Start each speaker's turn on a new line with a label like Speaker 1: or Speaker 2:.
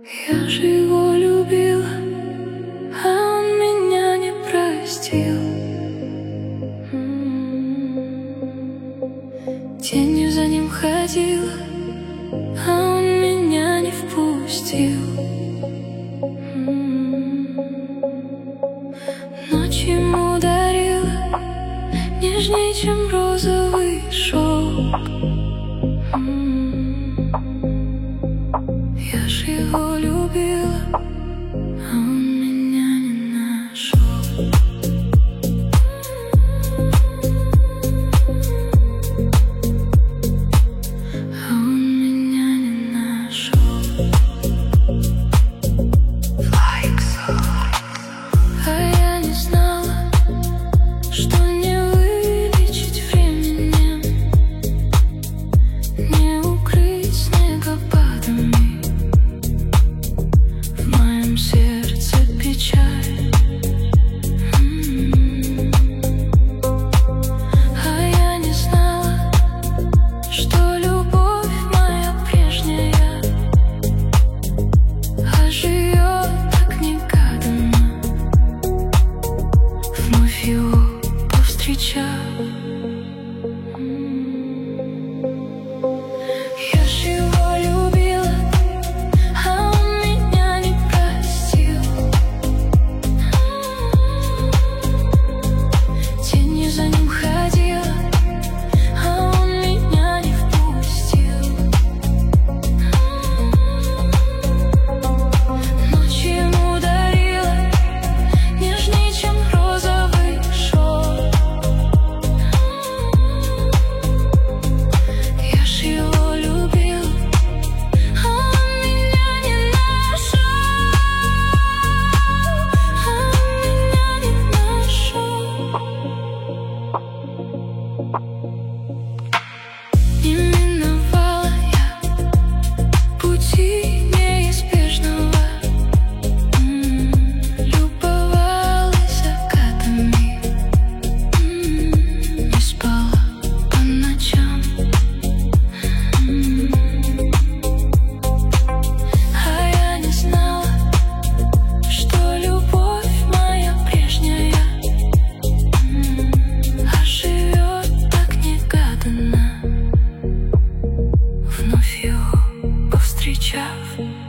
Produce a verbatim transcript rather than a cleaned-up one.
Speaker 1: Я же его любила, а он меня не простил. Тенью за ним ходила, а он меня не впустил. Ночь ему дарила нежнее, чем розовый шелк. Я ж его любила, а он меня не нашел. А он меня не нашел. А я не знала, что не вылечить временем, не укрыть снегопадами. В моем сердце печаль. М-м-м. А я не знала, что любовь моя прежняя, а живет так негаданно, вновь его повстречав. Я ж его любила, а он меня не простил. Тенью за ним ходила, а он меня не впустил. Ночь ему дарила нежнее, чем розовый шелк. Я ж его любила, а он меня не нашел. А он меня не нашел. Не миновала я пути неизбежного. М, Любовалась закатами. М, Не спала по ночам. М, А я не знала, что любовь моя прежняя, м, а живет так негаданно, вновь его повстречав.